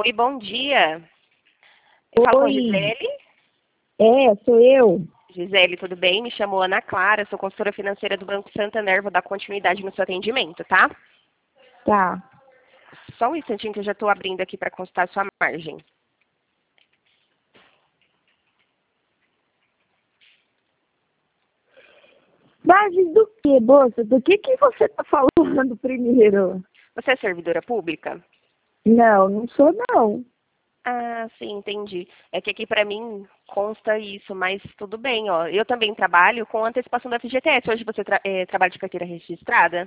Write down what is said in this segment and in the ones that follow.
Oi, bom dia. Eu falo com a Oi, Gisele. sou eu. Gisele, tudo bem? Me chamo Ana Clara, sou consultora financeira do Banco Santander, vou dar continuidade no seu atendimento, tá? Tá. Só um instantinho que eu já estou abrindo aqui para consultar a sua margem. Base do que, moça? Do que você tá falando primeiro? Você é servidora pública? Não, não sou não. Ah, sim, entendi. É que aqui para mim consta isso, mas tudo bem, ó. Eu também trabalho com antecipação da FGTS. Hoje você trabalha de carteira registrada?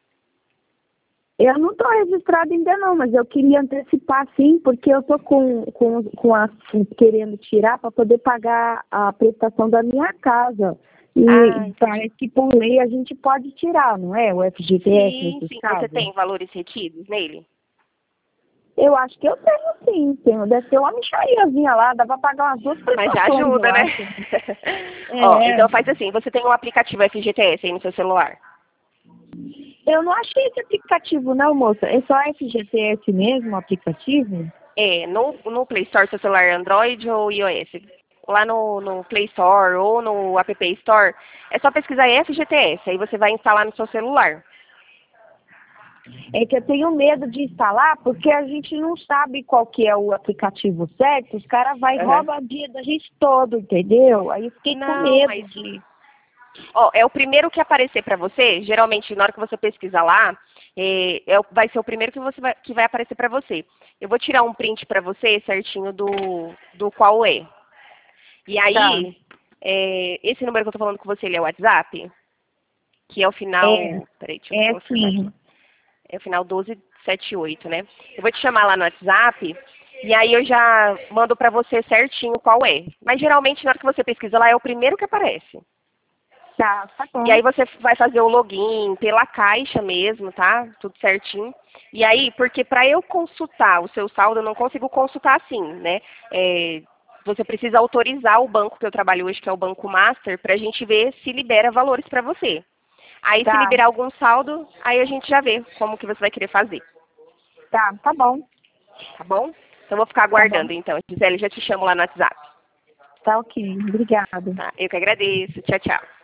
Eu não tô registrada ainda não, mas eu queria antecipar sim, porque eu tô querendo tirar para poder pagar a prestação da minha casa. Ah, E entendi. parece que por lei a gente pode tirar, não é? O FGTS Sim, nesses sim. Você casos. tem valores retidos nele? Eu acho que eu tenho sim, tenho. Deve ter uma mixariazinha lá, dá para pagar umas duas Mas já prestações, eu ajuda, né? acho. Ó, É. então faz assim, você tem um aplicativo FGTS aí no seu celular? Eu não achei esse aplicativo não, moça. É só FGTS mesmo, o aplicativo? É, no Play Store, seu celular é Android ou iOS? Lá no Play Store ou no App Store, é só pesquisar FGTS, aí você vai instalar no seu celular. É que eu tenho medo de instalar porque a gente não sabe qual que é o aplicativo certo. Os caras vai e Aham. roubam o dia da gente todo, entendeu? Aí eu fiquei com Não, medo mas de... ó, é o primeiro que aparecer para você. Geralmente, na hora que você pesquisar lá, vai ser o primeiro que vai aparecer para você. Eu vou tirar um print para você certinho do qual é. E Tá. aí, esse número que eu tô falando com você, ele é o WhatsApp? Que é o É, final. Peraí, deixa eu é confirmar aqui. sim. É o final 1278, né? Eu vou te chamar lá no WhatsApp. E aí eu já mando pra você certinho qual é. Mas geralmente na hora que você pesquisa lá é o primeiro que aparece. Tá E bom. aí você vai fazer o login pela caixa mesmo, tá? Tudo certinho. E aí, porque para eu consultar o seu saldo, eu não consigo consultar assim, né? Você precisa autorizar o banco que eu trabalho hoje, que é o Banco Master, para a gente ver se libera valores para você. Aí, se Tá, liberar algum saldo, aí a gente já vê como que você vai querer fazer, tá bom. tá bom? Então, eu vou ficar Tá bom. aguardando, então. Gisele, já te chamo lá no WhatsApp. Tá ok. Obrigada. Tá? Eu que agradeço. Tchau, tchau.